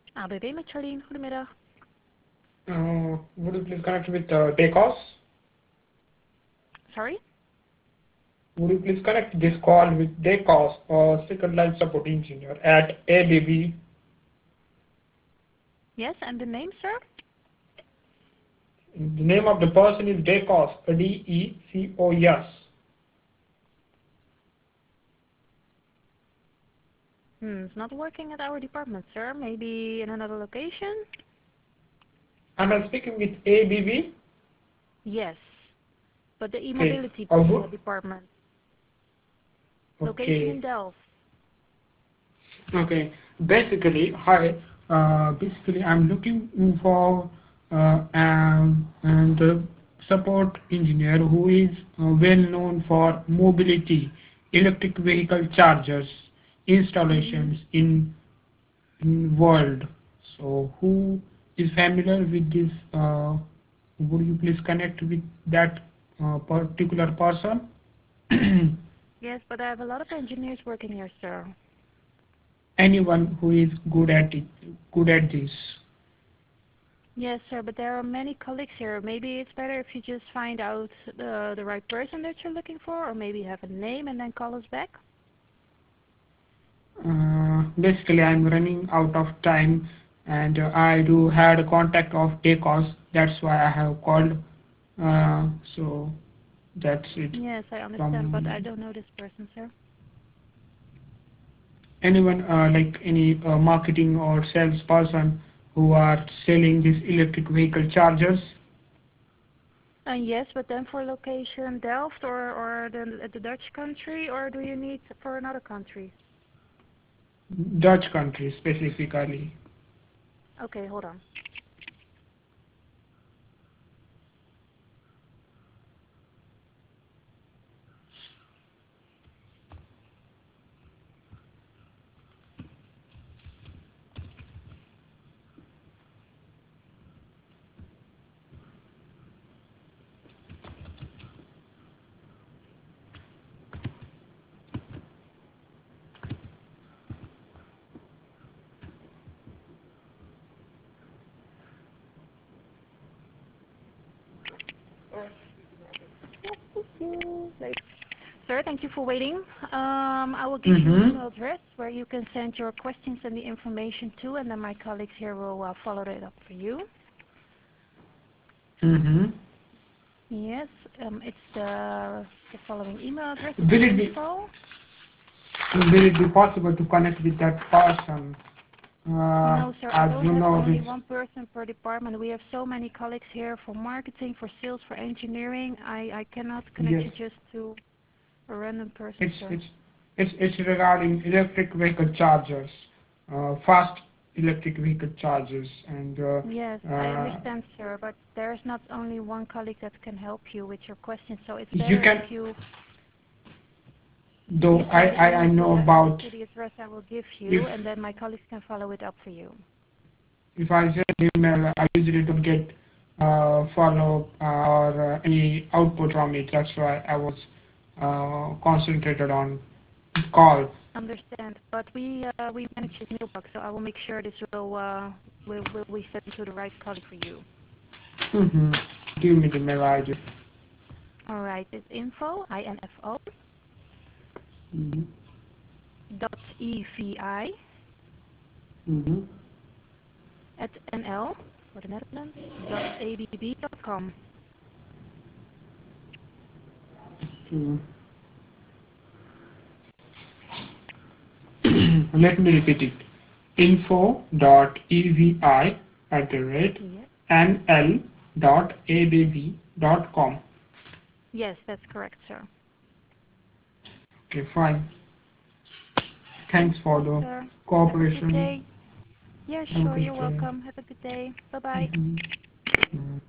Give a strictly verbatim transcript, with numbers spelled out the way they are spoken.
A B B met Charlene, goedemiddag. Uh, would you please connect with uh, Decos? Sorry? Would you please connect this call with Decos, or second line support engineer at A B B? Yes, and the name, sir? The name of the person is Decos, D E C O S. Hmm, it's not working at our department, sir. Maybe in another location? Am I speaking with A B B? Yes, but the Okay. e-mobility Uh, uh, wo- department. Location in okay. Delft. Okay. Basically, hi. Uh, basically, I'm looking for uh, um, and the support engineer who is uh, well known for mobility, electric vehicle chargers, Mm-hmm. installations in, in world. So, who is familiar with this? Uh, would you please connect with that uh, particular person? Yes, but I have a lot of engineers working here, sir. Anyone who is good at it, good at this. Yes, sir, but there are many colleagues here. Maybe it's better if you just find out the the right person that you're looking for, or maybe have a name and then call us back. Uh, basically, I'm running out of time, and uh, I do had a contact of Decos. That's why I have called. Uh, so that's it. Yes, I understand, but I From don't know this person, sir. anyone uh, like any uh, marketing or salesperson who are selling these electric vehicle chargers, Uh, yes, but then for location Delft or or the the Dutch country, or do you need for another country? Dutch countries specifically. Okay, hold on. Like, sir, thank you for waiting. Um, I will give you an Mm-hmm. email address where you can send your questions and the information to, and then my colleagues here will uh, follow it up for you. Mm-hmm. Yes, um, it's the the following email address. It's Will it be info. will it be possible to connect with that person? Uh, No, sir, I as don't you have know, only this one person per department. We have so many colleagues here for marketing, for sales, for engineering. I, I cannot connect you yes. just to a random person, It's sir. it's it's it's regarding electric vehicle chargers, uh, fast electric vehicle chargers, and uh, Yes, I uh, understand, sir, but there's not only one colleague that can help you with your questions, so it's you better if can. you Though you I, send the I I email to know the about to the address I will give you, if and then my colleagues can follow it up for you. if I send email, I usually don't get uh, follow uh, or uh, any output from it. That's why I was uh, concentrated on call. Understand, but we uh, we manage his mailbox, so I will make sure this will uh, will will be sent to the right colleague for you. Mm-hmm. Give me the mail I D. All right, it's info I N F O Mm-hmm. dot E V I Mm-hmm. at N L for the Netherlands dot A B B dot com. Mm-hmm. Let me repeat it. Info dot evi at the rate Yes. nl dot abb dot com. Yes, that's correct, sir. Okay, fine. Thank Thanks for you, the sir. Have a good cooperation. day. Yeah, Have a sure. good You're day. welcome. Have a good day. Bye bye. Mhm.